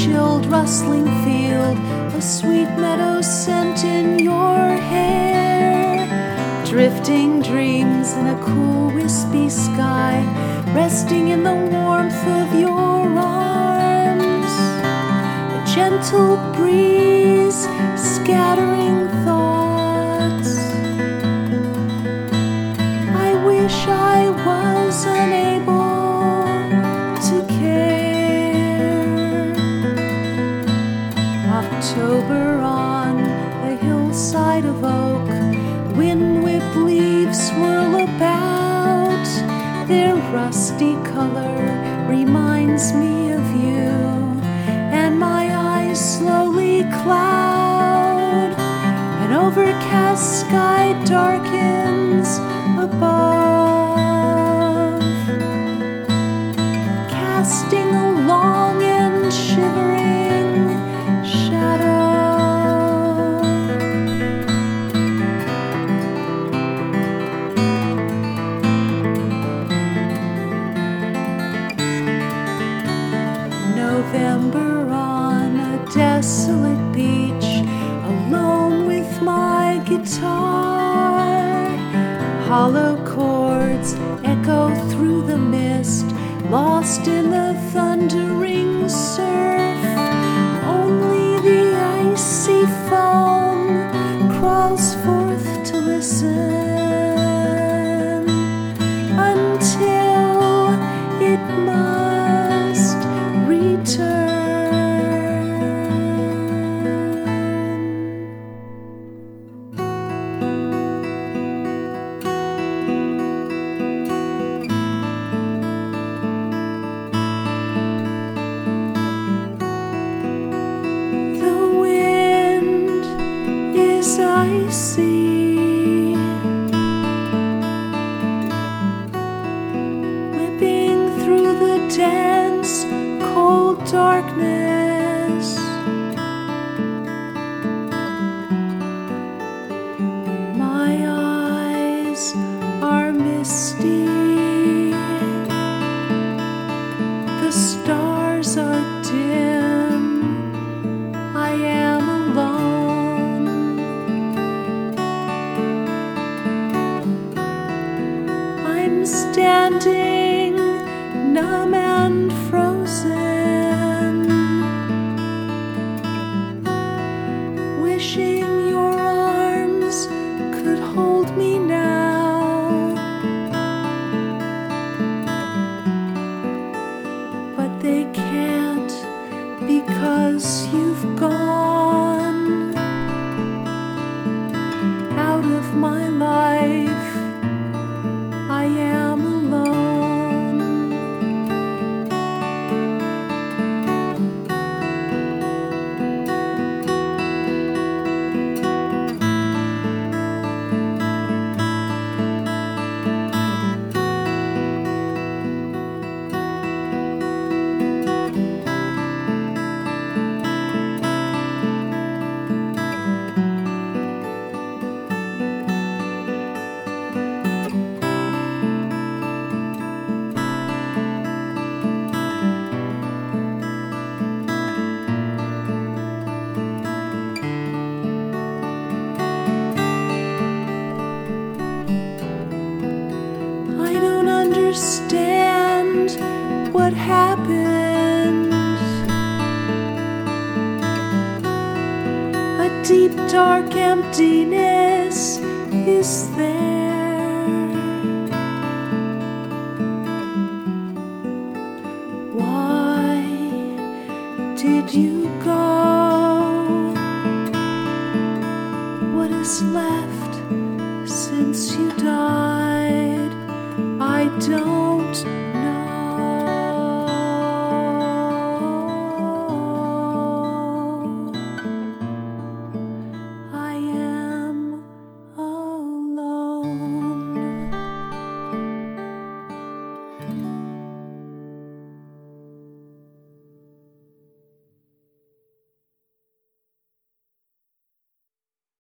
chilled rustling field, a sweet meadow scent in your hair, drifting dreams in a cool wispy sky, resting in the warmth of your arms, a gentle breeze scattering thoughts. I wish I was unable to care. October on the hillside of oak, wind-whipped leaves swirl about. Their rusty color reminds me of you, and my eyes slowly cloud. An overcast sky darkens above, casting a long and shivering shadow. November on a desolate beach, alone with my guitar. Hollow chords echo through the mist, lost in the thundering surf. Only the icy foam crawls forth to listen, until it must return. The wind is icy, whipping through the dense cold darkness. My eyes are misty, the stars are dim, I am alone. I'm standing numb and frozen, wishing your arms could hold me now, but they can't, because you've gone out of my life. I am alone. I don't understand what happened. A deep, dark emptiness is there. Why did you go? What is left since you died? I don't